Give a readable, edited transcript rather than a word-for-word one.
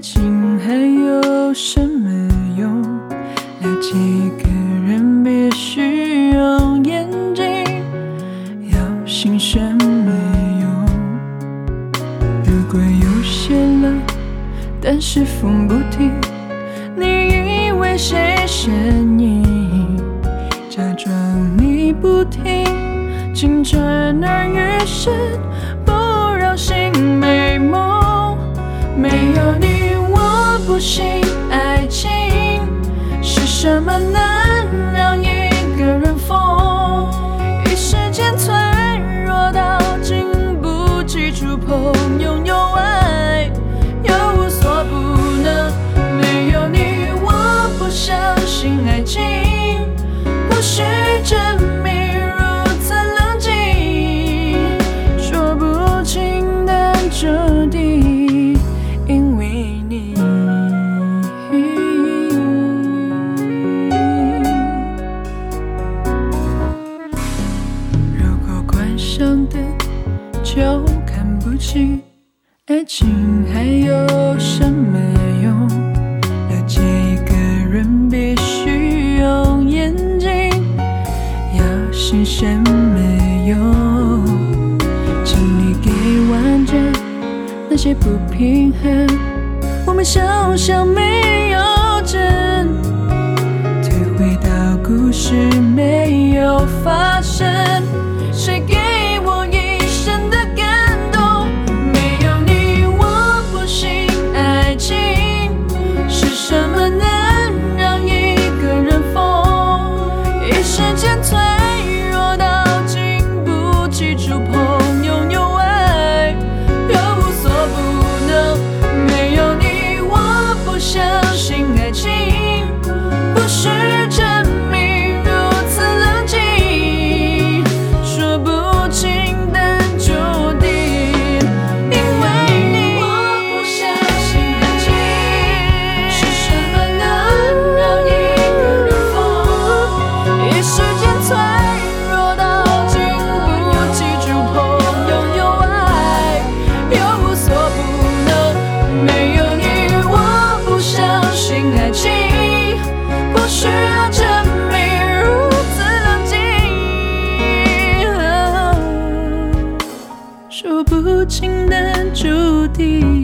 情还有什么用？了解一个人必须用眼睛，要信什么用？如果有些了，但是风不停，你以为谁声音？假装你不听，尽传耳语声，不扰心美梦。没有你我不信爱情，是什么能让一个人疯？一时间脆弱到经不起触碰，拥有爱又无所不能。没有你我不相信爱情，不需证明如此冷静，说不清但注定因为你。如果关上灯就看不清，爱情还有什么用？了解一个人必须用眼睛，要信什么用？请你给完整那些不平衡，我们想象没有真，退回到故事没有发生，谁给我一生的感动？没有你我不信爱情，是什么能让一个人疯？一时间脆弱到经不起触碰，拥有爱又无所不能。没有你我不相信爱情，不需证明如此冷静，说不清但注定因为你。我不相信爱情，是什么能让一个人疯？一时间脆弱到经不起触碰，拥有爱又无所不能。没有你我不相信爱情，不需要证明如此冷静，说不清的注定。